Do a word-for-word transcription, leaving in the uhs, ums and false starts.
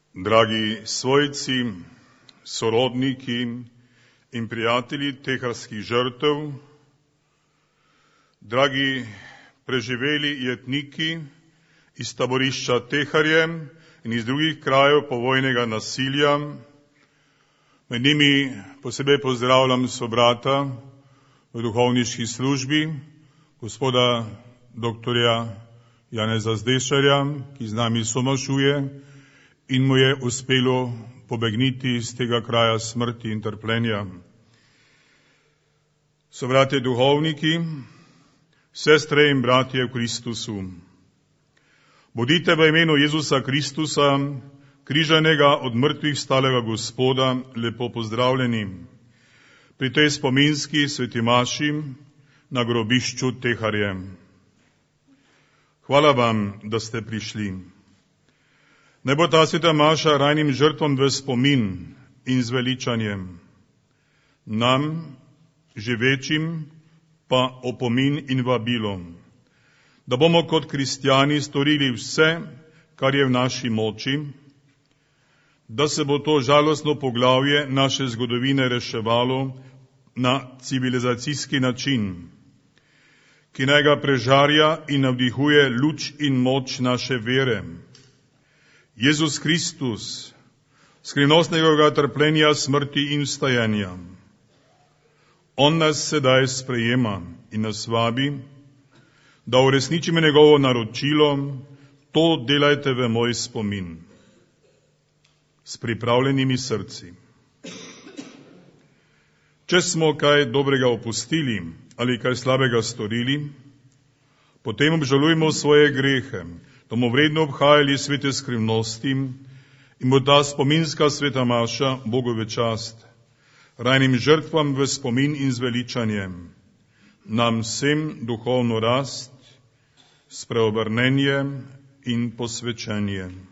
Dragi svojci, sorodniki in prijatelji teharskih žrtev, dragi preživeli jetniki iz taborišča Teharje in iz drugih krajev povojnega nasilja, med njimi posebej pozdravljam sobrata v duhovniški službi, gospoda doktorja Janeza Zdešarja, ki z nami somašuje in mu je uspelo pobegniti iz tega kraja smrti in trpljenja. Sobrate duhovniki, sestre in bratje v Kristusu, bodite v imenu Jezusa Kristusa, križanega od mrtvih stalega Gospoda, lepo pozdravljeni pri tej spominski sveti maši na grobišču Teharje. Hvala vam, da ste prišli. Naj bo ta sveta maša rajnim žrtvom v spomin in zveličanjem, nam, živečim, pa opomin in vabilom, da bomo kot kristjani storili vse, kar je v naši moči, da se bo to žalostno poglavje naše zgodovine reševalo na civilizacijski način, ki naj ga prežarja in navdihuje luč in moč naše vere. Jezus Kristus, skrivnostnega trpljenja, smrti in vstajanja. On nas sedaj sprejema in nas vabi, da uresničimo njegovo naročilo, to delajte v moj spomin. S pripravljenimi srci. Če smo kaj dobrega opustili ali kaj slabega storili, potem obžalujmo svoje grehe, da bomo vredno obhajali svete skrivnosti in bo ta spominska sveta maša Bogu v čast, rajnim žrtvam v spomin in zveličanjem, nam vsem duhovno rast, spreobrnenje in posvečenje.